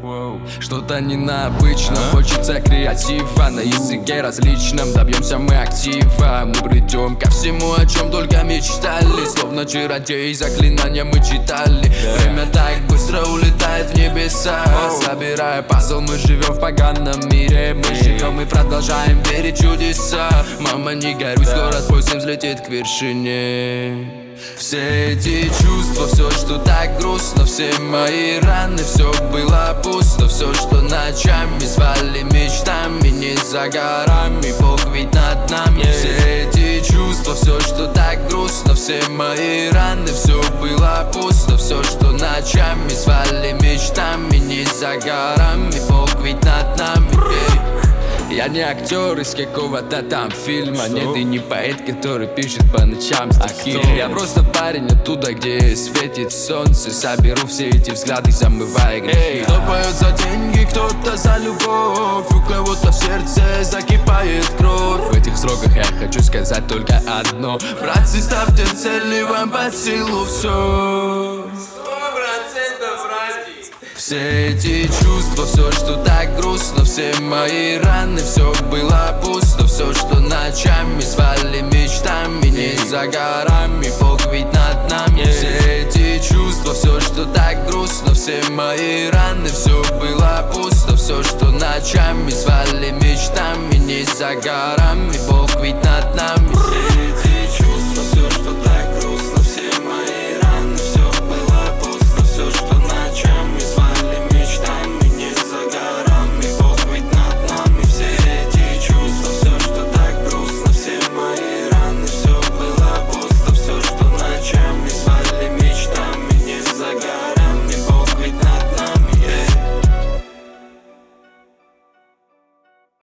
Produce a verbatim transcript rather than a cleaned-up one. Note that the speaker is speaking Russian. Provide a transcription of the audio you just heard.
Что-то необычно, хочется креатива. На языке различном добьемся мы актива. Мы придем ко всему, о чем только мечтали. Словно чародеи, заклинания мы читали. Время так быстро улетает в небеса. Собирая пазл, мы живем в поганом мире. Мы живем и продолжаем верить в чудеса. Мама, не горюй, скоро твой сын взлетит к вершине. Все эти чувства, все, что так грустно, все мои раны, все было пусто. Все, что ночами звали мечтами, не за горами, Бог ведь над нами. Все эти чувства, все, что так грустно, все мои раны, все было пусто. Все, что ночами звали мечтами, не за горами, Бог ведь над нами. Я не актер из какого-то там фильма. Нет, и не поэт, который пишет по ночам стихи. Я просто парень оттуда, где светит солнце. Соберу все эти взгляды, замывая грехи. Кто поет за деньги, кто-то за любовь. У кого-то в сердце закипает кровь. В этих сроках я хочу сказать только одно: братцы, ставьте цели, вам под силу все. Все эти чувства, все, что так грустно, все мои раны, все было пусто. Все, что ночами звали мечтами, не за горами, Бог ведь над нами. Все эти чувства, все, что так грустно, все мои раны, все было пусто. Все, что ночами звали мечтами, не за горами, Бог ведь над нами.